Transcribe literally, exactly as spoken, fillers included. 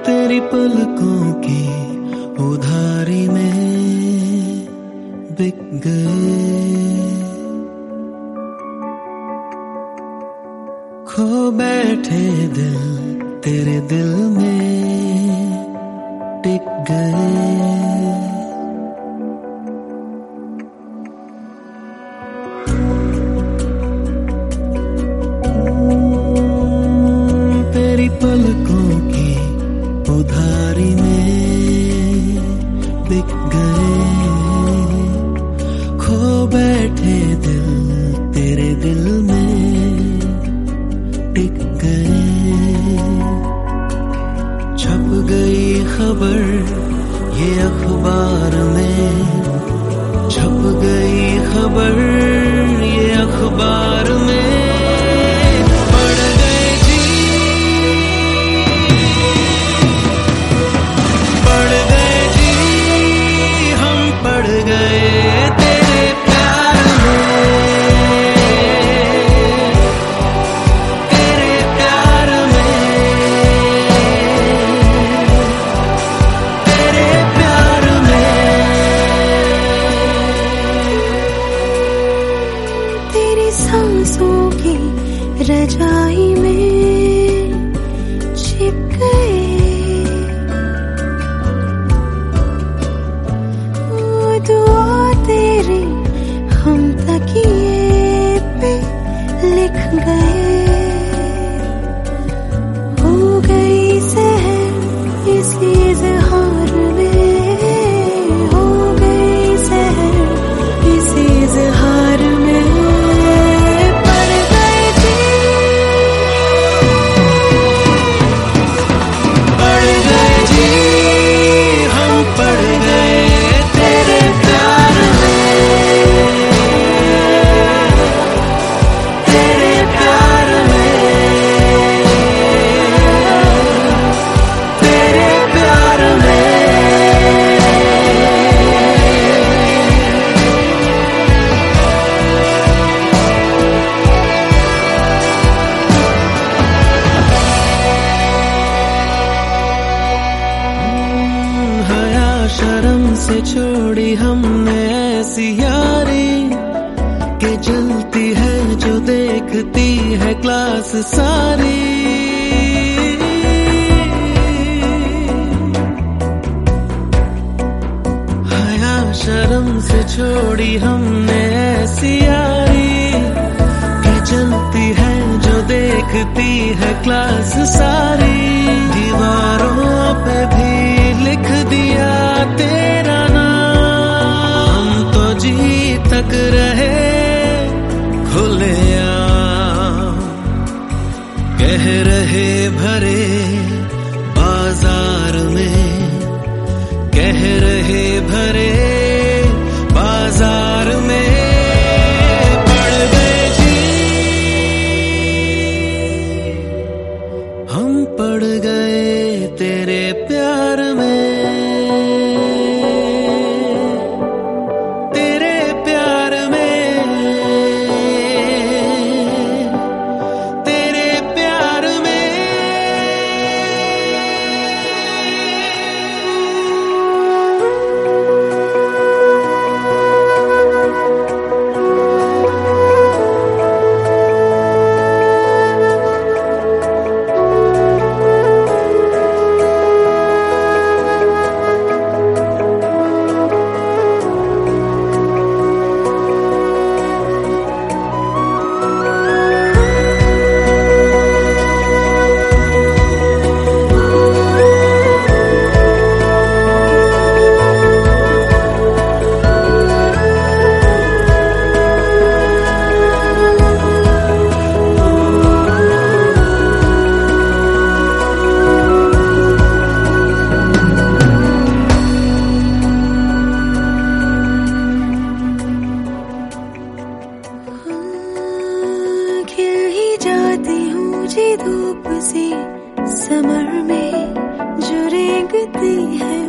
तेरी पलकों की उधारी में बिक गए, खो बैठे दिल तेरे दिल में टिक गए। तेरी पलकों की उधारी में बिक गए, खो बैठे दिल तेरे दिल में टिक गए। छप गई खबर ये अखबार में, छप गई खबर ये अखबार में, पढ़ गए जी पढ़ गए जी हम पढ़ गए तेरे प्यार में, तेरे प्यार में, तेरे प्यार में। तेरी सांसों की रजाई में छिप गए, वो दुआ तेरी हम तकिए पे लिख गए। हो गई सहर इसी इज़हार में, हो गई सहर इसी इज़हार में, पढ़ गए जी पढ़ गए जी हम पढ़ गए तेरे प्यार में, तेरे प्यार में, तेरे प्यार में। हया शर्म से छोड़ी हमने ऐसी यारी के जलती है जो देखती है क्लास सारी। हया शर्म से छोड़ी हमने ऐसी यारी के जलती है जो देखती है क्लास सारी। दीवारों पे भी लिख दिया तेरा नाम, हम तो जी तक रहे खुलेआम, कह रहे भरे बाजार में, कह रहे भरे बाजार में, पढ़ गए जी हम पढ़ गए तेरे प्यार में, तेरे प्यार में, तेरे प्यार में। जी धूप सी समर में जो रेंगती है